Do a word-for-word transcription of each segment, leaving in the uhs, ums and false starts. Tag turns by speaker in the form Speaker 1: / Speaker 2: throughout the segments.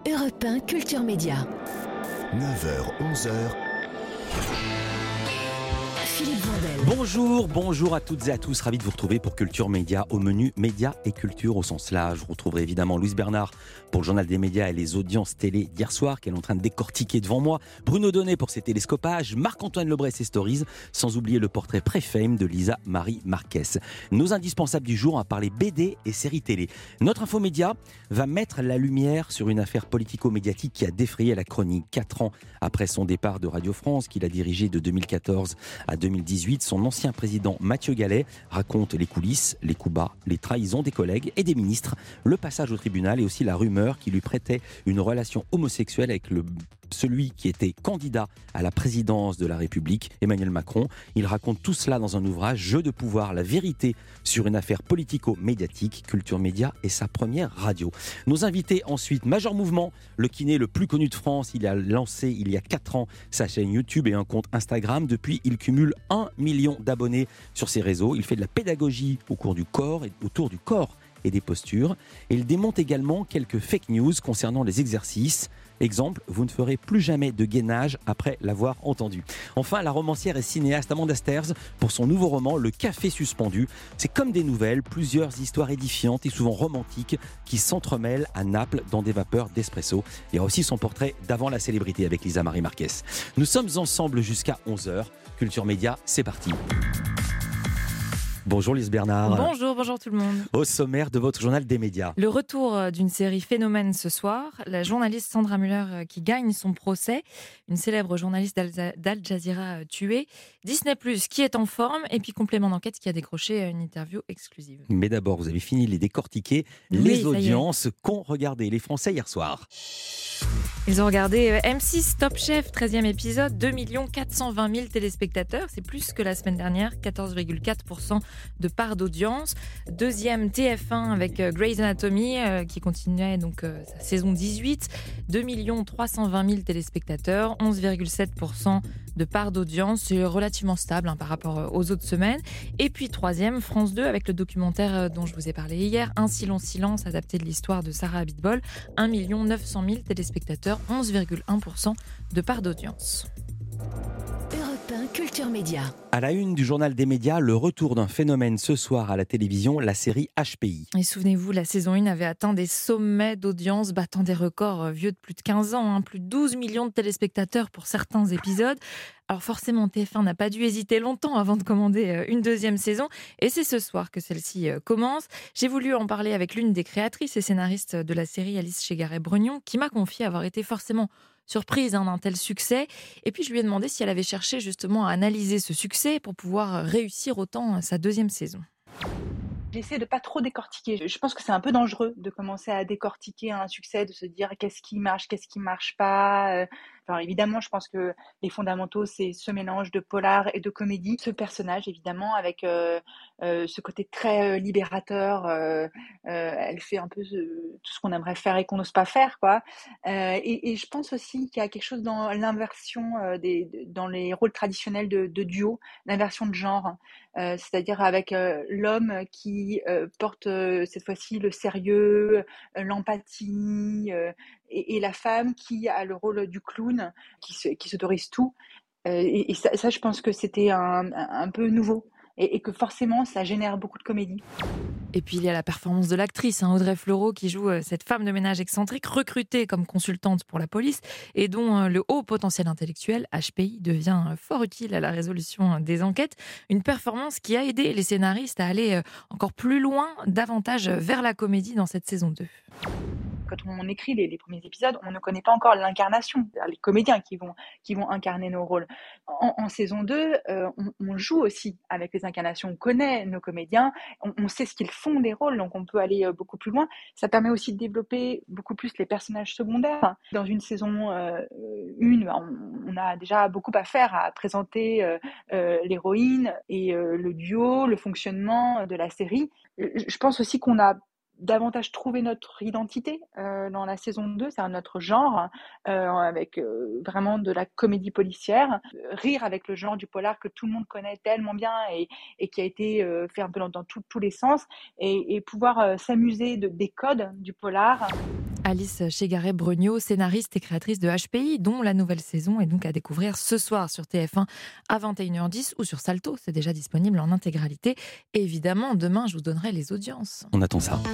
Speaker 1: Europe un Culture Média.
Speaker 2: neuf heures, onze heures.
Speaker 1: Philippe Vandel.
Speaker 3: Bonjour, bonjour à toutes et à tous, ravi de vous retrouver pour Culture Média. Au menu médias et culture au sens large. Vous retrouverez évidemment Louise Bernard pour le journal des médias et les audiences télé d'hier soir qu'elle est en train de décortiquer devant moi. Bruno Donnet pour ses télescopages, Marc-Antoine Lebret et ses stories, sans oublier le portrait pré-fame de Lisa Marie Marquez. Nos indispensables du jour, à parler B D et séries télé. Notre infomédia va mettre la lumière sur une affaire politico-médiatique qui a défrayé la chronique. Quatre ans après son départ de Radio France, qu'il a dirigé de deux mille quatorze à deux mille dix-huit, son ancien président Mathieu Gallet raconte les coulisses, les coups bas, les trahisons des collègues et des ministres, le passage au tribunal et aussi la rumeur qui lui prêtait une relation homosexuelle avec le, celui qui était candidat à la présidence de la République, Emmanuel Macron. Il raconte tout cela dans un ouvrage, Jeu de pouvoir, la vérité sur une affaire politico-médiatique. Culture Média est sa première radio. Nos invités ensuite, Major Mouvement, le kiné le plus connu de France. Il a lancé il y a quatre ans sa chaîne YouTube et un compte Instagram. Depuis, il cumule un million d'abonnés sur ses réseaux. Il fait de la pédagogie au cours du corps et autour du corps et des postures. Et il démonte également quelques fake news concernant les exercices. Exemple, vous ne ferez plus jamais de gainage après l'avoir entendu. Enfin, la romancière et cinéaste Amanda Stairs pour son nouveau roman Le Café suspendu. C'est comme des nouvelles, plusieurs histoires édifiantes et souvent romantiques qui s'entremêlent à Naples dans des vapeurs d'espresso. Il y a aussi son portrait d'avant la célébrité avec Lisa Marie Marquez. Nous sommes ensemble jusqu'à onze heures. Culture Média, c'est parti. Bonjour Lise Bernard.
Speaker 4: Bonjour, bonjour tout le monde.
Speaker 3: Au sommaire de votre journal des médias.
Speaker 4: Le retour d'une série phénomène ce soir, la journaliste Sandra Müller qui gagne son procès, une célèbre journaliste d'Al, d'Al Jazeera tuée, Disney plus, qui est en forme, et puis complément d'enquête qui a décroché une interview exclusive.
Speaker 3: Mais d'abord, vous avez fini de les décortiquer,
Speaker 4: oui,
Speaker 3: les audiences qu'ont regardé les Français hier soir.
Speaker 4: Ils ont regardé M six Top Chef, treizième épisode, deux millions quatre cent vingt mille téléspectateurs. C'est plus que la semaine dernière, quatorze virgule quatre pour cent de part d'audience. Deuxième T F un avec Grey's Anatomy euh, qui continuait donc euh, sa saison dix-huit, deux millions trois cent vingt mille téléspectateurs, onze virgule sept pour cent de part d'audience. C'est relativement stable hein, par rapport aux autres semaines. Et puis troisième, France deux avec le documentaire dont je vous ai parlé hier, Un si long silence, adapté de l'histoire de Sarah Abitbol, un million neuf cent mille téléspectateurs, onze virgule un pour cent de part d'audience.
Speaker 1: Europe un Culture Média.
Speaker 3: À la une du journal des médias, le retour d'un phénomène ce soir à la télévision, la série H P I.
Speaker 4: Et souvenez-vous, la saison un avait atteint des sommets d'audience, battant des records vieux de plus de quinze ans, hein, plus de douze millions de téléspectateurs pour certains épisodes. Alors forcément, T F un n'a pas dû hésiter longtemps avant de commander une deuxième saison. Et c'est ce soir que celle-ci commence. J'ai voulu en parler avec l'une des créatrices et scénaristes de la série, Alice Chegaray-Brognon, qui m'a confié avoir été forcément surprise hein, d'un tel succès. Et puis je lui ai demandé si elle avait cherché justement à analyser ce succès pour pouvoir réussir autant sa deuxième saison.
Speaker 5: J'essaie de pas trop décortiquer. Je pense que c'est un peu dangereux de commencer à décortiquer un succès, de se dire qu'est-ce qui marche, qu'est-ce qui marche pas. Enfin, évidemment, je pense que les fondamentaux, c'est ce mélange de polar et de comédie. Ce personnage, évidemment, avec euh, euh, ce côté très euh, libérateur, euh, euh, elle fait un peu ce, tout ce qu'on aimerait faire et qu'on n'ose pas faire, quoi. Euh, et, et je pense aussi qu'il y a quelque chose dans l'inversion euh, des, dans les rôles traditionnels de, de duo, l'inversion de genre. Euh, c'est-à-dire avec euh, l'homme qui euh, porte euh, cette fois-ci le sérieux, euh, l'empathie, euh, et, et la femme qui a le rôle du clown, qui, se, qui s'autorise tout. Euh, et et ça, ça, je pense que c'était un, un, un peu nouveau. Et, et que forcément, ça génère beaucoup de comédie.
Speaker 4: Et puis il y a la performance de l'actrice, hein, Audrey Fleurot, qui joue euh, cette femme de ménage excentrique, recrutée comme consultante pour la police, et dont euh, le haut potentiel intellectuel, H P I, devient euh, fort utile à la résolution euh, des enquêtes. Une performance qui a aidé les scénaristes à aller euh, encore plus loin, davantage euh, vers la comédie dans cette saison deux.
Speaker 5: Quand on écrit les, les premiers épisodes, on ne connaît pas encore l'incarnation, c'est-à-dire les comédiens qui vont, qui vont incarner nos rôles. En, en saison deux, euh, on, on joue aussi avec les incarnations, on connaît nos comédiens, on, on sait ce qu'ils font des rôles, donc on peut aller euh, beaucoup plus loin. Ça permet aussi de développer beaucoup plus les personnages secondaires. Dans une saison euh, une, on, on a déjà beaucoup à faire, à présenter euh, euh, l'héroïne et euh, le duo, le fonctionnement de la série. Je pense aussi qu'on a davantage trouver notre identité euh, dans la saison deux, c'est notre genre, euh, avec euh, vraiment de la comédie policière, rire avec le genre du polar que tout le monde connaît tellement bien et, et qui a été euh, fait un peu dans, dans tout, tous les sens, et, et pouvoir euh, s'amuser de, des codes du polar.
Speaker 4: Alice Chegaray-Brognaud, scénariste et créatrice de H P I, dont la nouvelle saison est donc à découvrir ce soir sur T F un à vingt et une heures dix ou sur Salto. C'est déjà disponible en intégralité. Et évidemment, demain, je vous donnerai les audiences.
Speaker 3: On attend ça.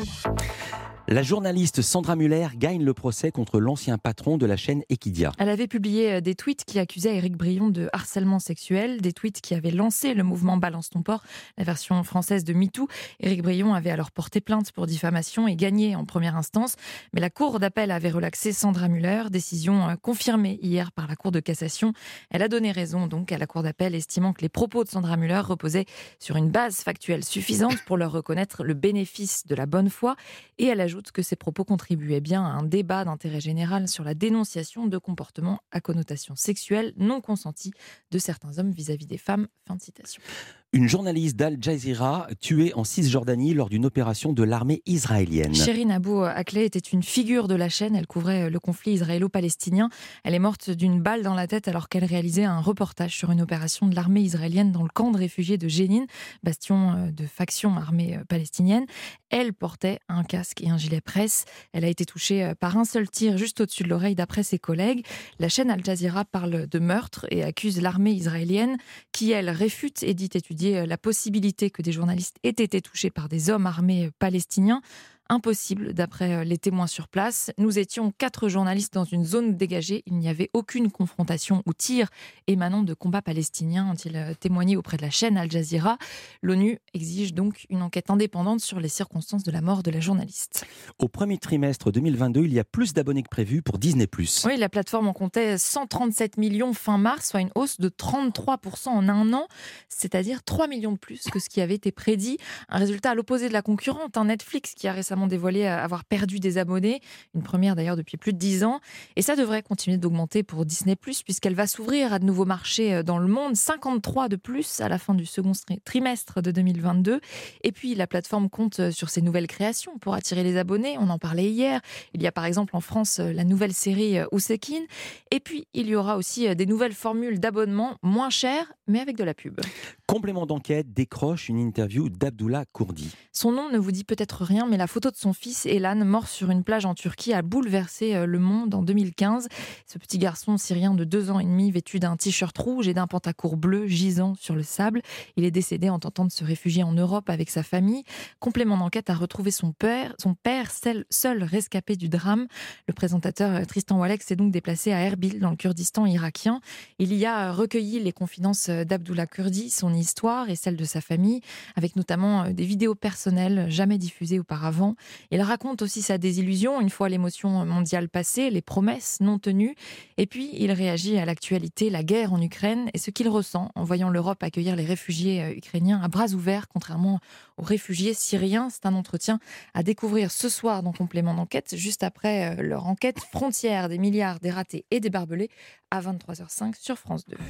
Speaker 3: La journaliste Sandra Muller gagne le procès contre l'ancien patron de la chaîne Equidia.
Speaker 4: Elle avait publié des tweets qui accusaient Éric Brion de harcèlement sexuel, des tweets qui avaient lancé le mouvement Balance ton port, la version française de MeToo. Éric Brion avait alors porté plainte pour diffamation et gagné en première instance. Mais la Cour d'appel avait relaxé Sandra Muller, décision confirmée hier par la Cour de cassation. Elle a donné raison donc à la Cour d'appel, estimant que les propos de Sandra Muller reposaient sur une base factuelle suffisante pour leur reconnaître le bénéfice de la bonne foi. Et elle ajoute que ces propos contribuaient bien à un débat d'intérêt général sur la dénonciation de comportements à connotation sexuelle non consentis de certains hommes vis-à-vis des femmes. Fin de citation.
Speaker 3: Une journaliste d'Al Jazeera tuée en Cisjordanie lors d'une opération de l'armée israélienne.
Speaker 4: Shirin Abu Akleh était une figure de la chaîne. Elle couvrait le conflit israélo-palestinien. Elle est morte d'une balle dans la tête alors qu'elle réalisait un reportage sur une opération de l'armée israélienne dans le camp de réfugiés de Jénine, bastion de faction armée palestinienne. Elle portait un casque et un gilet presse. Elle a été touchée par un seul tir juste au-dessus de l'oreille d'après ses collègues. La chaîne Al Jazeera parle de meurtre et accuse l'armée israélienne qui, elle, réfute et dit étudier la possibilité que des journalistes aient été touchés par des hommes armés palestiniens. Impossible, d'après les témoins sur place. Nous étions quatre journalistes dans une zone dégagée. Il n'y avait aucune confrontation ou tir émanant de combats palestiniens, ont-ils témoigné auprès de la chaîne Al Jazeera. L'ONU exige donc une enquête indépendante sur les circonstances de la mort de la journaliste.
Speaker 3: Au premier trimestre deux mille vingt-deux, il y a plus d'abonnés que prévu pour Disney plus.
Speaker 4: Oui, la plateforme en comptait cent trente-sept millions fin mars, soit une hausse de trente-trois pour cent en un an, c'est-à-dire trois millions de plus que ce qui avait été prédit. Un résultat à l'opposé de la concurrente, un Netflix qui a récemment dévoilé avoir perdu des abonnés, une première d'ailleurs depuis plus de dix ans. Et ça devrait continuer d'augmenter pour Disney plus, puisqu'elle va s'ouvrir à de nouveaux marchés dans le monde, cinquante-trois de plus à la fin du second trimestre de deux mille vingt-deux. Et puis la plateforme compte sur ses nouvelles créations pour attirer les abonnés. On en parlait hier. Il y a par exemple en France la nouvelle série Ousekine. Et puis il y aura aussi des nouvelles formules d'abonnement moins chères, mais avec de la pub.
Speaker 3: Complément d'enquête décroche une interview d'Abdullah Kurdi.
Speaker 4: Son nom ne vous dit peut-être rien, mais la photo de son fils Elan, mort sur une plage en Turquie, a bouleversé le monde en deux mille quinze. Ce petit garçon syrien de deux ans et demi, vêtu d'un t-shirt rouge et d'un pantacourt bleu, gisant sur le sable. Il est décédé en tentant de se réfugier en Europe avec sa famille. Complément d'enquête a retrouvé son père, son père seul, seul rescapé du drame. Le présentateur Tristan Walek s'est donc déplacé à Erbil, dans le Kurdistan irakien. Il y a recueilli les confidences d'Abdullah Kurdi, son histoire et celle de sa famille, avec notamment des vidéos personnelles jamais diffusées auparavant. Il raconte aussi sa désillusion, une fois l'émotion mondiale passée, les promesses non tenues. Et puis, il réagit à l'actualité, la guerre en Ukraine et ce qu'il ressent en voyant l'Europe accueillir les réfugiés ukrainiens à bras ouverts, contrairement aux réfugiés syriens. C'est un entretien à découvrir ce soir dans Complément d'enquête, juste après leur enquête Frontières des milliards, des ratés et des barbelés, à vingt-trois heures cinq sur France deux.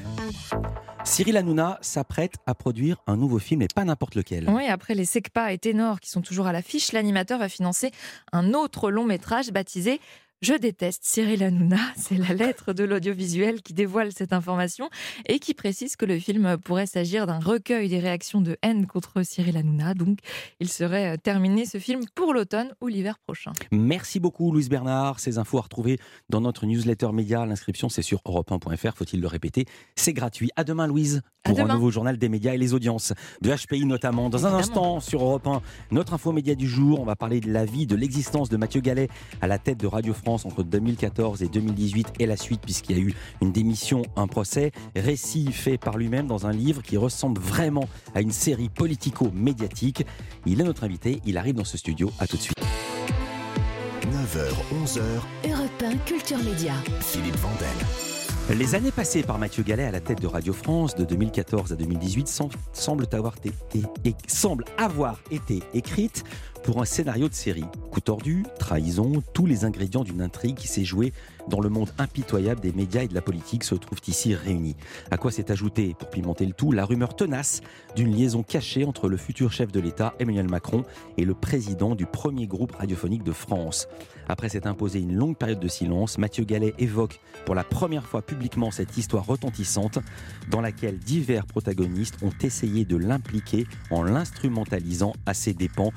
Speaker 3: Cyril Hanouna s'apprête à produire un nouveau film, et pas n'importe lequel.
Speaker 4: Oui, après les Secpa et Ténor qui sont toujours à l'affiche, l'animateur va financer un autre long métrage baptisé « Je déteste Cyril Hanouna ». C'est la lettre de l'audiovisuel qui dévoile cette information et qui précise que le film pourrait s'agir d'un recueil des réactions de haine contre Cyril Hanouna. Donc, il serait terminé, ce film, pour l'automne ou l'hiver prochain.
Speaker 3: Merci beaucoup, Louise Bernard. Ces infos à retrouver dans notre newsletter média. L'inscription, c'est sur europe un point f r. Faut-il le répéter? C'est gratuit. À demain, Louise, pour
Speaker 4: demain.
Speaker 3: Un nouveau journal des médias et les audiences de H P I notamment. Dans un
Speaker 4: Évidemment.
Speaker 3: instant, sur Europe un, notre info média du jour. On va parler de la vie, de l'existence de Mathieu Gallet à la tête de Radio France entre deux mille quatorze et deux mille dix-huit et la suite, puisqu'il y a eu une démission, un procès. Récit fait par lui-même dans un livre qui ressemble vraiment à une série politico-médiatique. Il est notre invité. Il arrive dans ce studio. À tout de suite.
Speaker 2: neuf heures onze heures,
Speaker 1: Europe un Culture Média.
Speaker 2: Philippe Vandel.
Speaker 3: Les années passées par Mathieu Gallet à la tête de Radio France de deux mille quatorze à deux mille dix-huit sem- semblent avoir été, et, et, semblent avoir été écrites pour un scénario de série. Coup tordu, trahison, tous les ingrédients d'une intrigue qui s'est jouée dans le monde impitoyable des médias et de la politique se trouvent ici réunis. À quoi s'est ajouté, pour pimenter le tout, la rumeur tenace d'une liaison cachée entre le futur chef de l'État, Emmanuel Macron, et le président du premier groupe radiophonique de France. Après s'être imposé une longue période de silence, Mathieu Gallet évoque pour la première fois publiquement cette histoire retentissante dans laquelle divers protagonistes ont essayé de l'impliquer en l'instrumentalisant à ses dépens. Bonjour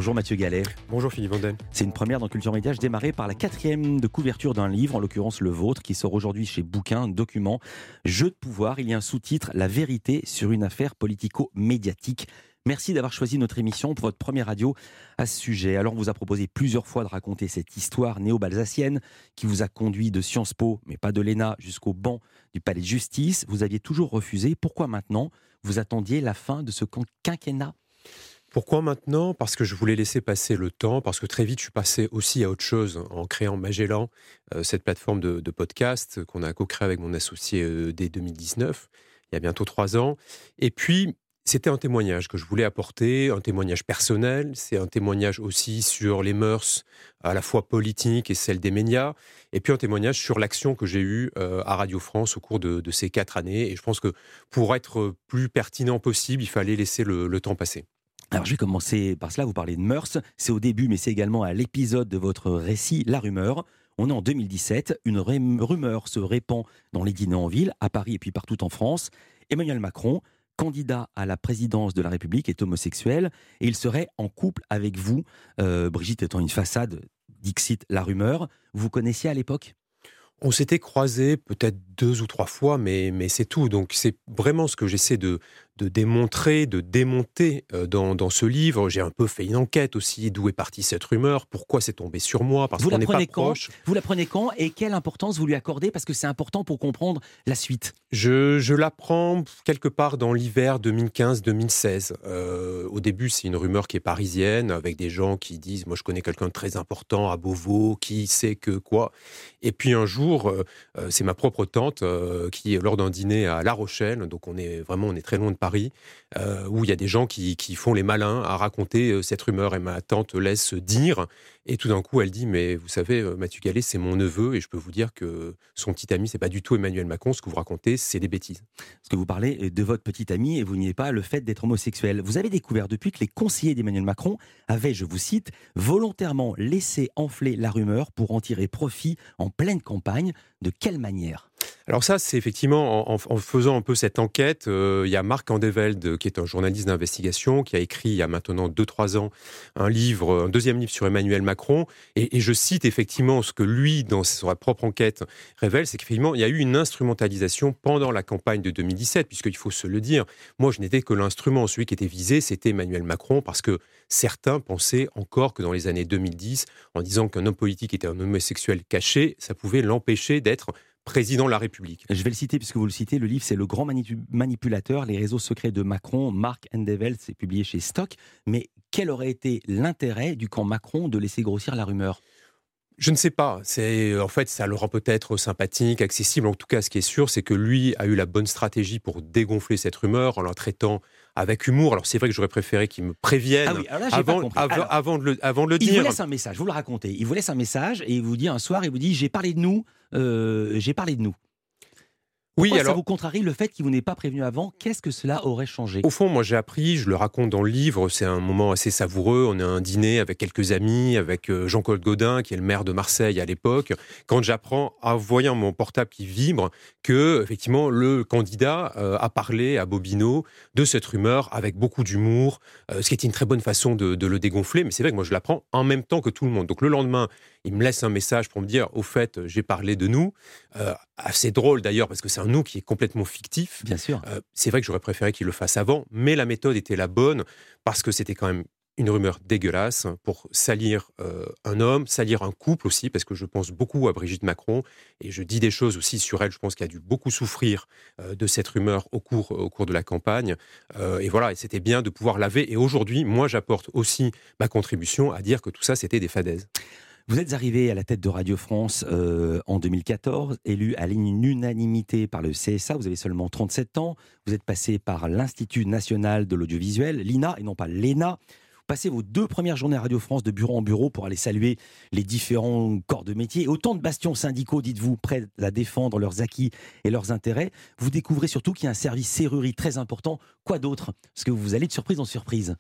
Speaker 3: Bonjour Mathieu Gallet.
Speaker 6: Bonjour Philippe Vandel.
Speaker 3: C'est une première dans Culture Média. Je démarrais par la quatrième de couverture d'un livre, en l'occurrence le vôtre, qui sort aujourd'hui chez Bouquin, document, Jeu de pouvoir. Il y a un sous-titre, La vérité sur une affaire politico-médiatique. Merci d'avoir choisi notre émission pour votre première radio à ce sujet. Alors, on vous a proposé plusieurs fois de raconter cette histoire néo-balsacienne qui vous a conduit de Sciences Po, mais pas de l'E N A, jusqu'au banc du Palais de Justice. Vous aviez toujours refusé. Pourquoi maintenant vous attendiez la fin de ce quinquennat ?
Speaker 6: Pourquoi maintenant ? Parce que je voulais laisser passer le temps, parce que très vite je suis passé aussi à autre chose en créant Magellan, euh, cette plateforme de, de podcast qu'on a co-créée avec mon associé euh, dès deux mille dix-neuf, il y a bientôt trois ans. Et puis, c'était un témoignage que je voulais apporter, un témoignage personnel, c'est un témoignage aussi sur les mœurs, à la fois politiques et celles des médias, et puis un témoignage sur l'action que j'ai eue euh, à Radio France au cours de, de ces quatre années. Et je pense que pour être plus pertinent possible, il fallait laisser le, le temps passer.
Speaker 3: Alors je vais commencer par cela, vous parlez de mœurs, c'est au début mais c'est également à l'épisode de votre récit, La Rumeur. On est en deux mille dix-sept, une rumeur se répand dans les dîners en ville, à Paris et puis partout en France. Emmanuel Macron, candidat à la présidence de la République, est homosexuel et il serait en couple avec vous, euh, Brigitte étant une façade, dixit La Rumeur. Vous connaissiez à l'époque ?
Speaker 6: On s'était croisés peut-être deux ou trois fois, mais, mais c'est tout. Donc c'est vraiment ce que j'essaie de, de démontrer, de démonter euh, dans, dans ce livre. J'ai un peu fait une enquête aussi, d'où est partie cette rumeur, pourquoi c'est tombé sur moi, parce
Speaker 3: vous
Speaker 6: qu'on n'est pas
Speaker 3: quand
Speaker 6: proche.
Speaker 3: Vous la prenez quand et quelle importance vous lui accordez ? Parce que c'est important pour comprendre la suite.
Speaker 6: Je, je l'apprends quelque part dans l'hiver deux mille quinze deux mille seize. Euh, au début, c'est une rumeur qui est parisienne, avec des gens qui disent « moi je connais quelqu'un de très important à Beauvau, qui sait que quoi ». Et puis un jour, euh, c'est ma propre tante euh, qui, lors d'un dîner à La Rochelle, donc on est vraiment on est très loin de Paris, euh, où il y a des gens qui, qui font les malins à raconter euh, cette rumeur. Et ma tante laisse dire, et tout d'un coup elle dit « mais vous savez, Mathieu Gallet, c'est mon neveu, et je peux vous dire que son petit ami, c'est pas du tout Emmanuel Macron, ce que vous racontez, c'est des bêtises ».
Speaker 3: Parce que vous parlez de votre petit ami et vous niez pas le fait d'être homosexuel. Vous avez découvert depuis que les conseillers d'Emmanuel Macron avaient, je vous cite, volontairement laissé enfler la rumeur pour en tirer profit en pleine campagne. De quelle manière ?
Speaker 6: Alors ça, c'est effectivement, en, en faisant un peu cette enquête, euh, il y a Marc Andevelde, qui est un journaliste d'investigation, qui a écrit il y a maintenant deux trois ans un livre, un deuxième livre sur Emmanuel Macron, et, et je cite effectivement ce que lui, dans sa propre enquête, révèle, c'est qu'effectivement, il y a eu une instrumentalisation pendant la campagne de deux mille dix-sept, puisqu'il faut se le dire, moi je n'étais que l'instrument, celui qui était visé, c'était Emmanuel Macron, parce que certains pensaient encore que dans les années deux mille dix, en disant qu'un homme politique était un homosexuel caché, ça pouvait l'empêcher d'être président de la République.
Speaker 3: Je vais le citer puisque vous le citez, le livre c'est Le grand manipu- manipulateur, les réseaux secrets de Macron, Marc Andevelde, c'est publié chez Stock. Mais quel aurait été l'intérêt du camp Macron de laisser grossir la rumeur ?
Speaker 6: Je ne sais pas. C'est, en fait, ça le rend peut-être sympathique, accessible. En tout cas, ce qui est sûr, c'est que lui a eu la bonne stratégie pour dégonfler cette rumeur en la traitant avec humour. Alors, c'est vrai que j'aurais préféré qu'il me prévienne
Speaker 3: ah oui, alors là, j'ai
Speaker 6: avant,
Speaker 3: pas compris.
Speaker 6: avant,
Speaker 3: Alors,
Speaker 6: avant, de le, avant de le
Speaker 3: il
Speaker 6: dire.
Speaker 3: Il vous laisse un message, vous le racontez. Il vous laisse un message et il vous dit un soir, il vous dit « j'ai parlé de nous, euh, j'ai parlé de nous ». Pourquoi
Speaker 6: Oui, alors,
Speaker 3: ça vous contrarie le fait qu'il vous n'ait pas prévenu avant ? Qu'est-ce que cela aurait changé ?
Speaker 6: Au fond, moi j'ai appris, je le raconte dans le livre, c'est un moment assez savoureux. On a un dîner avec quelques amis, avec Jean-Claude Gaudin, qui est le maire de Marseille à l'époque. Quand j'apprends, en voyant mon portable qui vibre, que effectivement le candidat euh, a parlé à Bobino de cette rumeur avec beaucoup d'humour, euh, ce qui était une très bonne façon de, de le dégonfler. Mais c'est vrai que moi je l'apprends en même temps que tout le monde. Donc le lendemain, il me laisse un message pour me dire, au fait, j'ai parlé de nous. Euh, assez drôle d'ailleurs, parce que c'est un nous qui est complètement fictif.
Speaker 3: Bien sûr.
Speaker 6: Euh, c'est vrai que j'aurais préféré qu'il le fasse avant, mais la méthode était la bonne, parce que c'était quand même une rumeur dégueulasse pour salir euh, un homme, salir un couple aussi, parce que je pense beaucoup à Brigitte Macron, et je dis des choses aussi sur elle, je pense qu'elle a dû beaucoup souffrir euh, de cette rumeur au cours, au cours de la campagne. Euh, et voilà, et c'était bien de pouvoir laver. Et aujourd'hui, moi, j'apporte aussi ma contribution à dire que tout ça, c'était des fadaises.
Speaker 3: Vous êtes arrivé à la tête de Radio France euh, en deux mille quatorze, élu à l'unanimité par le C S A. Vous avez seulement trente-sept ans. Vous êtes passé par l'Institut national de l'audiovisuel, l'I N A, et non pas l'E N A. Vous passez vos deux premières journées à Radio France de bureau en bureau pour aller saluer les différents corps de métier. Autant de bastions syndicaux, dites-vous, prêts à défendre leurs acquis et leurs intérêts. Vous découvrez surtout qu'il y a un service serrurerie très important. Quoi d'autre ? Parce que vous allez de surprise en surprise.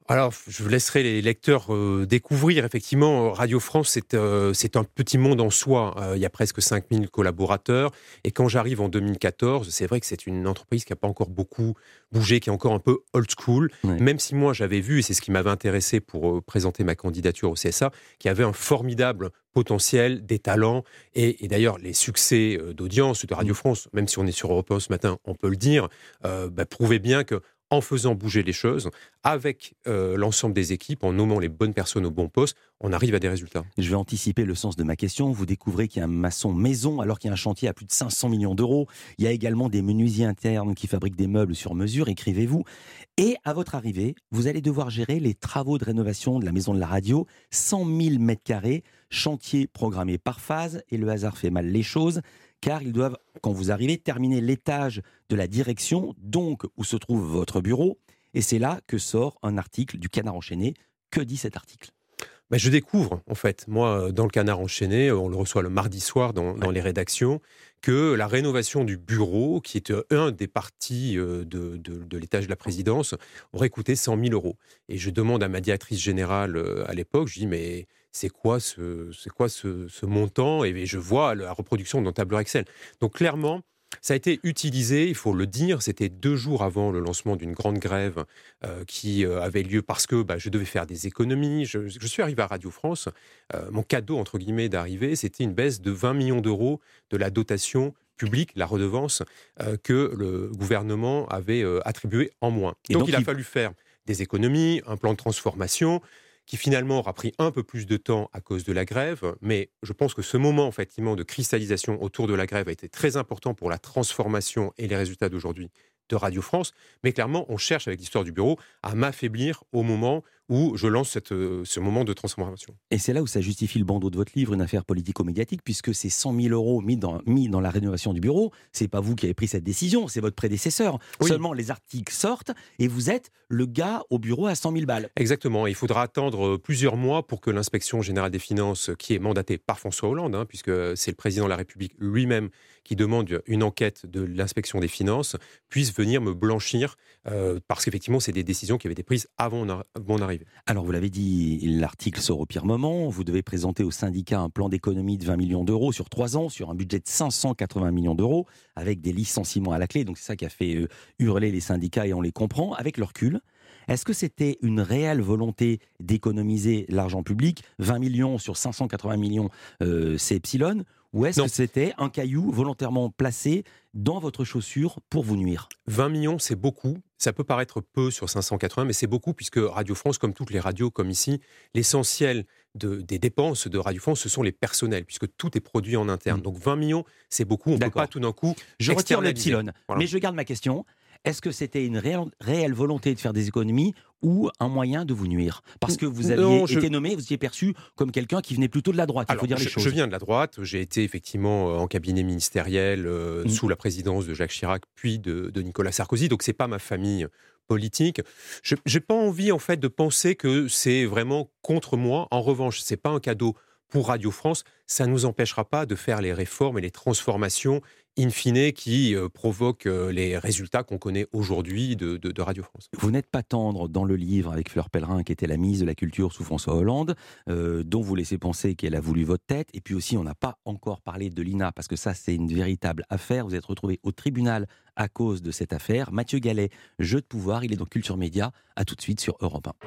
Speaker 6: Alors, je laisserai les lecteurs euh, découvrir. Effectivement, Radio France, c'est, euh, c'est un petit monde en soi. Euh, il y a presque cinq mille collaborateurs. Et quand j'arrive en deux mille quatorze, c'est vrai que c'est une entreprise qui n'a pas encore beaucoup bougé, qui est encore un peu old school.
Speaker 3: Ouais.
Speaker 6: Même si moi, j'avais vu, et c'est ce qui m'avait intéressé pour euh, présenter ma candidature au C S A, qu'il y avait un formidable potentiel, des talents. Et, et d'ailleurs, les succès euh, d'audience de Radio France, même si on est sur Europe un ce matin, on peut le dire, euh, bah, prouvaient bien que en faisant bouger les choses, avec euh, l'ensemble des équipes, en nommant les bonnes personnes au bon poste, on arrive à des résultats.
Speaker 3: Je vais anticiper le sens de ma question. Vous découvrez qu'il y a un maçon maison alors qu'il y a un chantier à plus de cinq cents millions d'euros. Il y a également des menuisiers internes qui fabriquent des meubles sur mesure, écrivez-vous. Et à votre arrivée, vous allez devoir gérer les travaux de rénovation de la maison de la radio, cent mille mètres carrés, chantier programmé par phase, et le hasard fait mal les choses, car ils doivent, quand vous arrivez, terminer l'étage de la direction, donc où se trouve votre bureau. Et c'est là que sort un article du Canard enchaîné. Que dit cet article ?
Speaker 6: Ben, je découvre, en fait, moi, dans le Canard enchaîné, on le reçoit le mardi soir dans, dans les rédactions, que la rénovation du bureau, qui est un des parties de, de, de l'étage de la présidence, aurait coûté cent mille euros. Et je demande à ma directrice générale à l'époque, je dis, mais c'est quoi ce, c'est quoi ce, ce montant ? Et je vois la reproduction dans tableur Excel. Donc clairement, ça a été utilisé, il faut le dire, c'était deux jours avant le lancement d'une grande grève euh, qui euh, avait lieu parce que bah, je devais faire des économies. Je, je suis arrivé à Radio France, euh, mon cadeau, entre guillemets, d'arrivée, c'était une baisse de vingt millions d'euros de la dotation publique, la redevance, euh, que le gouvernement avait euh, attribuée en moins.
Speaker 3: Et
Speaker 6: donc,
Speaker 3: donc
Speaker 6: il a
Speaker 3: il...
Speaker 6: fallu faire des économies, un plan de transformation, qui finalement aura pris un peu plus de temps à cause de la grève, mais je pense que ce moment effectivement de cristallisation autour de la grève a été très important pour la transformation et les résultats d'aujourd'hui de Radio France, mais clairement on cherche avec l'histoire du bureau à m'affaiblir au moment où je lance cette, ce moment de transformation.
Speaker 3: Et c'est là où ça justifie le bandeau de votre livre, une affaire politico-médiatique, puisque ces cent mille euros mis dans, mis dans la rénovation du bureau, c'est pas vous qui avez pris cette décision, c'est votre prédécesseur. Oui. Seulement les articles sortent et vous êtes le gars au bureau à cent mille balles.
Speaker 6: Exactement, il faudra attendre plusieurs mois pour que l'inspection générale des finances, qui est mandatée par François Hollande, hein, puisque c'est le président de la République lui-même qui demande une enquête de l'inspection des finances, puisse venir me blanchir, euh, parce qu'effectivement c'est des décisions qui avaient été prises avant mon arrivée.
Speaker 3: Alors vous l'avez dit, l'article sort au pire moment, vous devez présenter au syndicat un plan d'économie de vingt millions d'euros sur trois ans, sur un budget de cinq cent quatre-vingts millions d'euros, avec des licenciements à la clé, donc c'est ça qui a fait euh, hurler les syndicats et on les comprend. Avec le recul, est-ce que c'était une réelle volonté d'économiser l'argent public, vingt millions sur cinq cent quatre-vingts millions, euh, c'est epsilon, ou est-ce
Speaker 6: non.
Speaker 3: que c'était un caillou volontairement placé dans votre chaussure pour vous nuire ?
Speaker 6: vingt millions, c'est beaucoup. Ça peut paraître peu sur cinq cent quatre-vingts, mais c'est beaucoup puisque Radio France, comme toutes les radios comme ici, l'essentiel de, des dépenses de Radio France, ce sont les personnels, puisque tout est produit en interne. Mmh. Donc vingt millions, c'est beaucoup. On ne peut pas tout d'un coup
Speaker 3: Je retire l'epsilon, voilà. Mais je garde ma question. Est-ce que c'était une réelle, réelle volonté de faire des économies ou un moyen de vous nuire ? Parce que vous aviez non, je... été nommé, vous étiez perçu comme quelqu'un qui venait plutôt de la droite, il
Speaker 6: Alors,
Speaker 3: faut dire
Speaker 6: je,
Speaker 3: les choses.
Speaker 6: Je viens de la droite, j'ai été effectivement en cabinet ministériel euh, mmh. sous la présidence de Jacques Chirac, puis de, de Nicolas Sarkozy, donc c'est pas ma famille politique. Je n'ai pas envie en fait de penser que c'est vraiment contre moi. En revanche, c'est pas un cadeau pour Radio France, ça ne nous empêchera pas de faire les réformes et les transformations in fine qui euh, provoquent euh, les résultats qu'on connaît aujourd'hui de, de, de Radio France.
Speaker 3: Vous n'êtes pas tendre dans le livre avec Fleur Pellerin, qui était la ministre de la Culture sous François Hollande, euh, dont vous laissez penser qu'elle a voulu votre tête. Et puis aussi, on n'a pas encore parlé de l'I N A, parce que ça, c'est une véritable affaire. Vous êtes retrouvé au tribunal à cause de cette affaire. Mathieu Gallet, jeu de pouvoir, il est dans Culture Média. À tout de suite sur Europe un.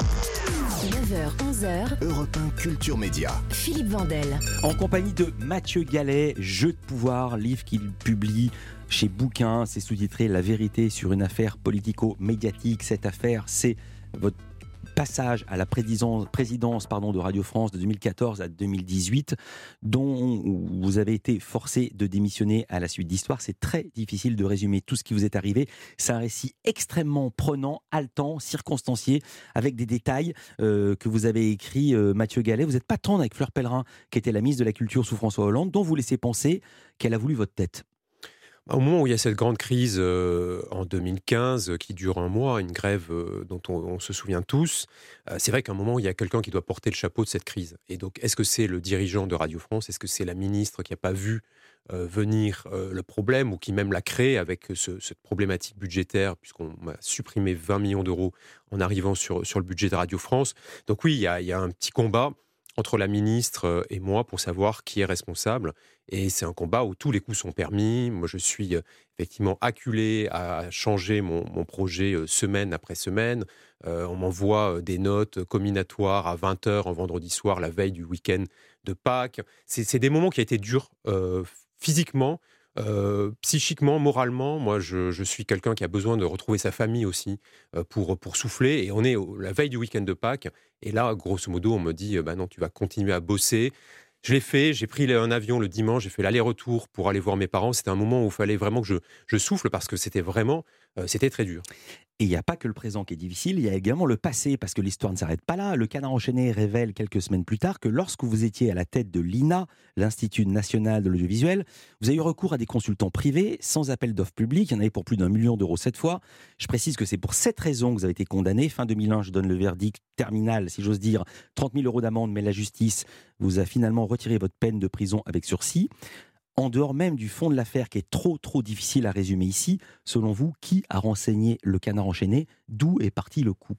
Speaker 1: neuf heures, onze heures.
Speaker 2: Europe un Culture Média.
Speaker 1: Philippe Vandel.
Speaker 3: En compagnie de Mathieu Gallet, Jeu de pouvoir, livre qu'il publie chez Bouquin. C'est sous-titré La vérité sur une affaire politico-médiatique. Cette affaire, c'est votre passage à la présidence, présidence pardon, de Radio France de deux mille quatorze à deux mille dix-huit, dont vous avez été forcé de démissionner à la suite d'Histoire. C'est très difficile de résumer tout ce qui vous est arrivé. C'est un récit extrêmement prenant, haletant, circonstancié, avec des détails euh, que vous avez écrits, euh, Mathieu Gallet. Vous n'êtes pas tendre avec Fleur Pellerin, qui était la ministre de la Culture sous François Hollande, dont vous laissez penser qu'elle a voulu votre tête.
Speaker 6: Au moment où il y a cette grande crise euh, en deux mille quinze euh, qui dure un mois, une grève euh, dont on, on se souvient tous, euh, c'est vrai qu'à un moment, il y a quelqu'un qui doit porter le chapeau de cette crise. Et donc, est-ce que c'est le dirigeant de Radio France? Est-ce que c'est la ministre qui n'a pas vu euh, venir euh, le problème ou qui même l'a créé avec ce, cette problématique budgétaire, puisqu'on a supprimé vingt millions d'euros en arrivant sur, sur le budget de Radio France? Donc oui, il y a, il y a un petit combat entre la ministre et moi pour savoir qui est responsable. Et c'est un combat où tous les coups sont permis. Moi, je suis effectivement acculé à changer mon, mon projet semaine après semaine. Euh, on m'envoie des notes combinatoires à vingt heures en vendredi soir, la veille du week-end de Pâques. C'est, c'est des moments qui ont été durs euh, physiquement, euh, psychiquement, moralement. Moi, je, je suis quelqu'un qui a besoin de retrouver sa famille aussi euh, pour, pour souffler. Et on est au, la veille du week-end de Pâques. Et là, grosso modo, on me dit bah non, tu vas continuer à bosser. Je l'ai fait, j'ai pris un avion le dimanche, j'ai fait l'aller-retour pour aller voir mes parents. C'était un moment où il fallait vraiment que je, je souffle parce que c'était vraiment, euh, c'était très dur.
Speaker 3: Et il n'y a pas que le présent qui est difficile, il y a également le passé, parce que l'histoire ne s'arrête pas là. Le Canard enchaîné révèle quelques semaines plus tard que lorsque vous étiez à la tête de l'I N A, l'Institut national de l'audiovisuel, vous avez eu recours à des consultants privés, sans appel d'offres publiques. Il y en avait pour plus d'un million d'euros cette fois. Je précise que c'est pour cette raison que vous avez été condamné. Fin deux mille un, je donne le verdict terminal, si j'ose dire, trente mille euros d'amende, mais la justice vous a finalement retiré votre peine de prison avec sursis. En dehors même du fond de l'affaire qui est trop trop difficile à résumer ici, selon vous, qui a renseigné le Canard enchaîné? D'où est parti le coup?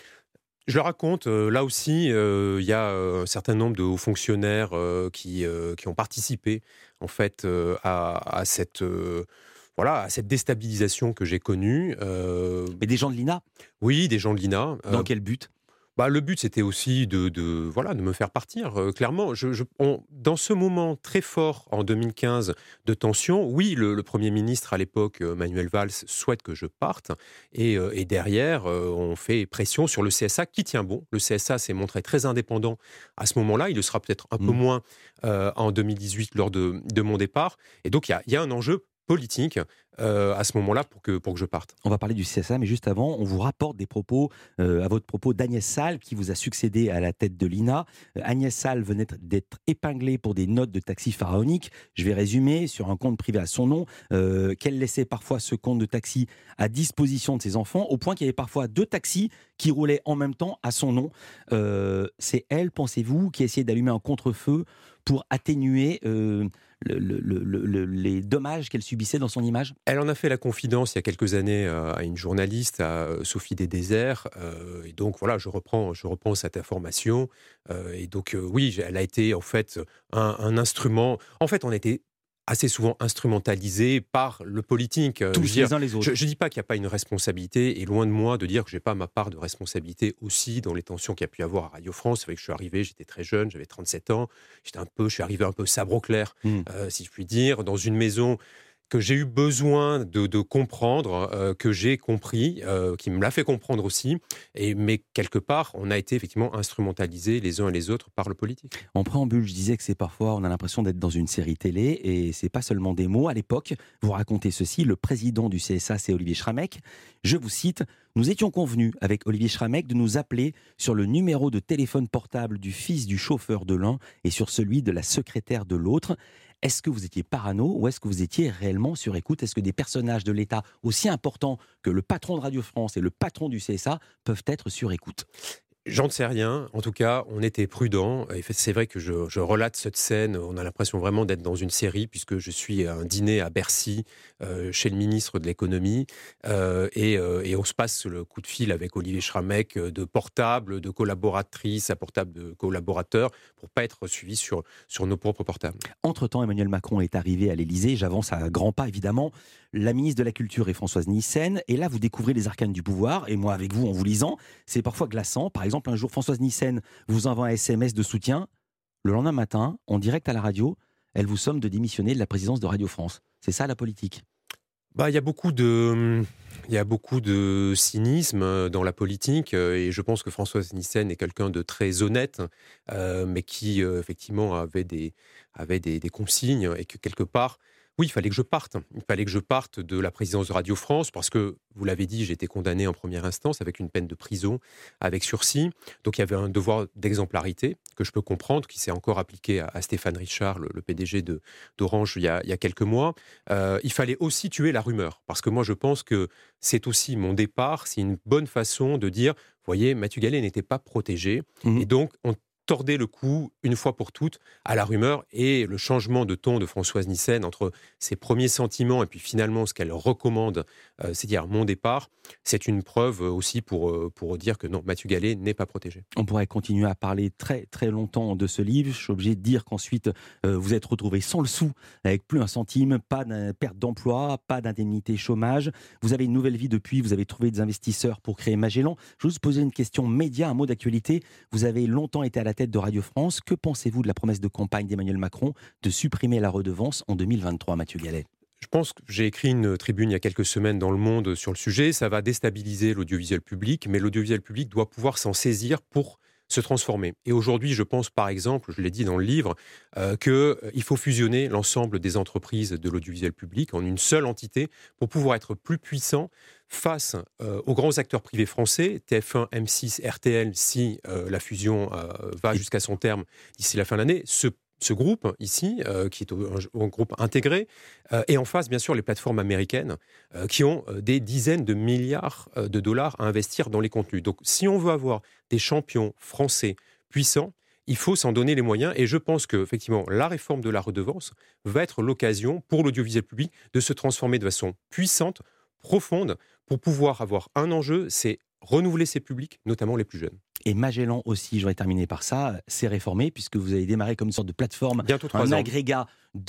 Speaker 6: Je le raconte, euh, là aussi, il euh, y a euh, un certain nombre de hauts fonctionnaires euh, qui, euh, qui ont participé en fait, euh, à, à, cette, euh, voilà, à cette déstabilisation que j'ai connue. Euh...
Speaker 3: Mais des gens de l'I N A?
Speaker 6: Oui, des gens de l'I N A.
Speaker 3: Dans
Speaker 6: euh,
Speaker 3: quel but?
Speaker 6: Bah, le but, c'était aussi de, de, voilà, de me faire partir, euh, clairement. Je, je, on, dans ce moment très fort, en deux mille quinze, de tension, oui, le, le Premier ministre, à l'époque, euh, Manuel Valls, souhaite que je parte. Et, euh, et derrière, euh, on fait pression sur le C S A, qui tient bon. Le C S A s'est montré très indépendant à ce moment-là. Il le sera peut-être un mmh. peu moins euh, en deux mille dix-huit, lors de, de mon départ. Et donc, il y, y a un enjeu politique euh, à ce moment-là pour que, pour que je parte.
Speaker 3: On va parler du C S A, mais juste avant, on vous rapporte des propos, euh, à votre propos d'Agnès Salle, qui vous a succédé à la tête de l'I N A. Euh, Agnès Salle venait d'être épinglée pour des notes de taxi pharaoniques. Je vais résumer, sur un compte privé à son nom, euh, qu'elle laissait parfois ce compte de taxi à disposition de ses enfants, au point qu'il y avait parfois deux taxis qui roulaient en même temps à son nom. Euh, c'est elle, pensez-vous, qui essayait d'allumer un contre-feu pour atténuer euh, le, le, le, le, les dommages qu'elle subissait dans son image?
Speaker 6: Elle en a fait la confidence il y a quelques années à une journaliste, à Sophie Desdéserts. Euh, et donc voilà, je reprends, je reprends cette information. Euh, et donc euh, oui, elle a été en fait un, un instrument. En fait, on a été assez souvent instrumentalisé par le politique.
Speaker 3: Tous
Speaker 6: dire,
Speaker 3: les uns les autres.
Speaker 6: Je ne dis pas qu'il n'y a pas une responsabilité, et loin de moi de dire que je n'ai pas ma part de responsabilité aussi dans les tensions qu'il y a pu y avoir à Radio France. C'est vrai que je suis arrivé, j'étais très jeune, j'avais trente-sept ans, j'étais un peu, je suis arrivé un peu sabre au clair, mmh. euh, si je puis dire, dans une maison que j'ai eu besoin de, de comprendre, euh, que j'ai compris, euh, qui me l'a fait comprendre aussi. Et, mais quelque part, on a été effectivement instrumentalisés les uns et les autres par le politique.
Speaker 3: En préambule, je disais que c'est parfois, on a l'impression d'être dans une série télé, et c'est pas seulement des mots. À l'époque, vous racontez ceci, le président du C S A, c'est Olivier Schrammeck. Je vous cite, « Nous étions convenus avec Olivier Schrammeck de nous appeler sur le numéro de téléphone portable du fils du chauffeur de l'un et sur celui de la secrétaire de l'autre. » Est-ce que vous étiez parano ou est-ce que vous étiez réellement sur écoute? Est-ce que des personnages de l'État aussi importants que le patron de Radio France et le patron du C S A peuvent être sur écoute?
Speaker 6: J'en sais rien. En tout cas, on était prudents. Et c'est vrai que je, je relate cette scène. On a l'impression vraiment d'être dans une série, puisque je suis à un dîner à Bercy, euh, chez le ministre de l'économie. Euh, et, euh, et on se passe le coup de fil avec Olivier Schrammeck, de portable, de collaboratrice à portable de collaborateur, pour ne pas être suivi sur, sur nos propres portables.
Speaker 3: Entre-temps, Emmanuel Macron est arrivé à l'Élysée. J'avance à grands pas, évidemment. La ministre de la Culture est Françoise Nyssen. Et là, vous découvrez les arcanes du pouvoir. Et moi, avec vous, en vous lisant, c'est parfois glaçant. Par exemple, un jour, Françoise Nyssen vous envoie un S M S de soutien. Le lendemain matin, en direct à la radio, elle vous somme de démissionner de la présidence de Radio France. C'est ça la politique?
Speaker 6: Bah, il y a beaucoup de, il y a beaucoup de cynisme dans la politique, et je pense que Françoise Nyssen est quelqu'un de très honnête, euh, mais qui euh, effectivement avait des, avait des, des consignes, et que quelque part, Oui, il fallait que je parte. Il fallait que je parte de la présidence de Radio France parce que, vous l'avez dit, j'ai été condamné en première instance avec une peine de prison, avec sursis. Donc il y avait un devoir d'exemplarité que je peux comprendre, qui s'est encore appliqué à, à Stéphane Richard, le, le P D G de, d'Orange, il y, a, il y a quelques mois. Euh, il fallait aussi tuer la rumeur parce que moi, je pense que c'est aussi mon départ, c'est une bonne façon de dire, vous voyez, Mathieu Gallet n'était pas protégé. Mmh. Et donc, on tordait le cou, une fois pour toutes, à la rumeur, et le changement de ton de Françoise Nyssen entre ses premiers sentiments et puis finalement ce qu'elle recommande, euh, c'est-à-dire mon départ, c'est une preuve aussi pour, euh, pour dire que non, Mathieu Gallet n'est pas protégé.
Speaker 3: On pourrait continuer à parler très très longtemps de ce livre. Je suis obligé de dire qu'ensuite, euh, vous êtes retrouvé sans le sou, avec plus un centime, pas de perte d'emploi, pas d'indemnité chômage. Vous avez une nouvelle vie depuis, vous avez trouvé des investisseurs pour créer Magellan. Je vais vous poser une question média, un mot d'actualité. Vous avez longtemps été à la tête de Radio France. Que pensez-vous de la promesse de campagne d'Emmanuel Macron de supprimer la redevance en deux mille vingt-trois, Mathieu Gallet ?
Speaker 6: Je pense que j'ai écrit une tribune il y a quelques semaines dans Le Monde sur le sujet. Ça va déstabiliser l'audiovisuel public, mais l'audiovisuel public doit pouvoir s'en saisir pour se transformer. Et aujourd'hui, je pense par exemple, je l'ai dit dans le livre, euh, qu'il euh, faut fusionner l'ensemble des entreprises de l'audiovisuel public en une seule entité pour pouvoir être plus puissant face euh, aux grands acteurs privés français, T F un, M six, R T L, si euh, la fusion euh, va jusqu'à son terme d'ici la fin de l'année. Ce Ce groupe, ici, euh, qui est un, un groupe intégré, euh, et en face, bien sûr, les plateformes américaines euh, qui ont euh, des dizaines de milliards euh, de dollars à investir dans les contenus. Donc, si on veut avoir des champions français puissants, il faut s'en donner les moyens. Et je pense que, effectivement, la réforme de la redevance va être l'occasion pour l'audiovisuel public de se transformer de façon puissante, profonde, pour pouvoir avoir un enjeu, c'est renouveler ses publics, notamment les plus jeunes.
Speaker 3: Et Magellan aussi, je vais terminer par ça, c'est réformé puisque vous avez démarré comme une sorte de plateforme, un agrégat